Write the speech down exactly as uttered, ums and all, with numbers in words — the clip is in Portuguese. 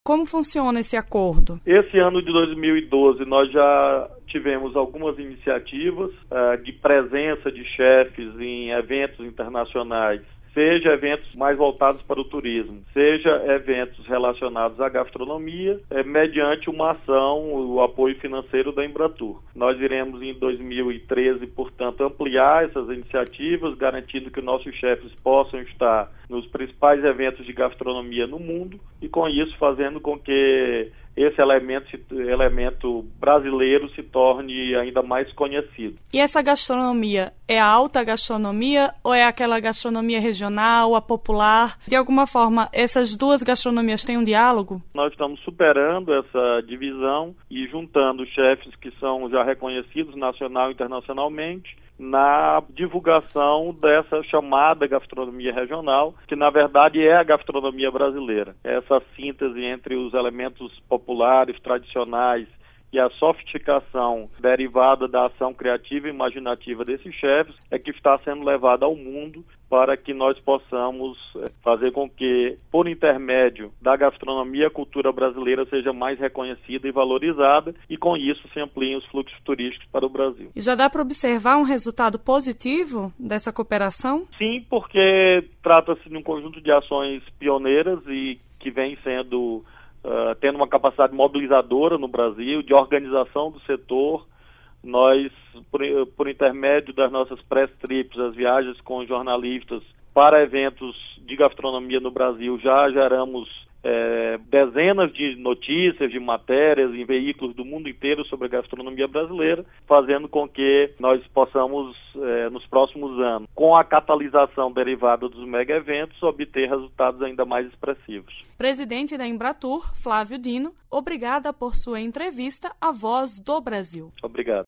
Como funciona esse acordo? Esse ano de dois mil e doze nós já tivemos algumas iniciativas uh, de presença de chefes em eventos internacionais, seja eventos mais voltados para o turismo, seja eventos relacionados à gastronomia, é, mediante uma ação, o apoio financeiro da Embratur. Nós iremos em dois mil e treze, portanto, ampliar essas iniciativas, garantindo que nossos chefes possam estar nos principais eventos de gastronomia no mundo e, com isso, fazendo com que esse elemento, elemento brasileiro se torne ainda mais conhecido. E essa gastronomia é a alta gastronomia ou é aquela gastronomia regional, a popular? De alguma forma, essas duas gastronomias têm um diálogo? Nós estamos superando essa divisão e juntando chefes que são já reconhecidos nacional e internacionalmente na divulgação dessa chamada gastronomia regional, que na verdade é a gastronomia brasileira. Essa síntese entre os elementos populares, tradicionais e a sofisticação derivada da ação criativa e imaginativa desses chefes é que está sendo levada ao mundo para que nós possamos fazer com que, por intermédio da gastronomia, a cultura brasileira seja mais reconhecida e valorizada e, com isso, se ampliem os fluxos turísticos para o Brasil. E já dá para observar um resultado positivo dessa cooperação? Sim, porque trata-se de um conjunto de ações pioneiras e que vem sendo Uh, tendo uma capacidade mobilizadora no Brasil, de organização do setor. Nós, por, por intermédio das nossas press trips, as viagens com jornalistas para eventos de gastronomia no Brasil, já geramos é, dezenas de notícias, de matérias em veículos do mundo inteiro sobre a gastronomia brasileira, fazendo com que nós possamos, é, nos próximos anos, com a catalisação derivada dos mega eventos, obter resultados ainda mais expressivos. Presidente da Embratur, Flávio Dino, obrigada por sua entrevista à Voz do Brasil. Obrigado.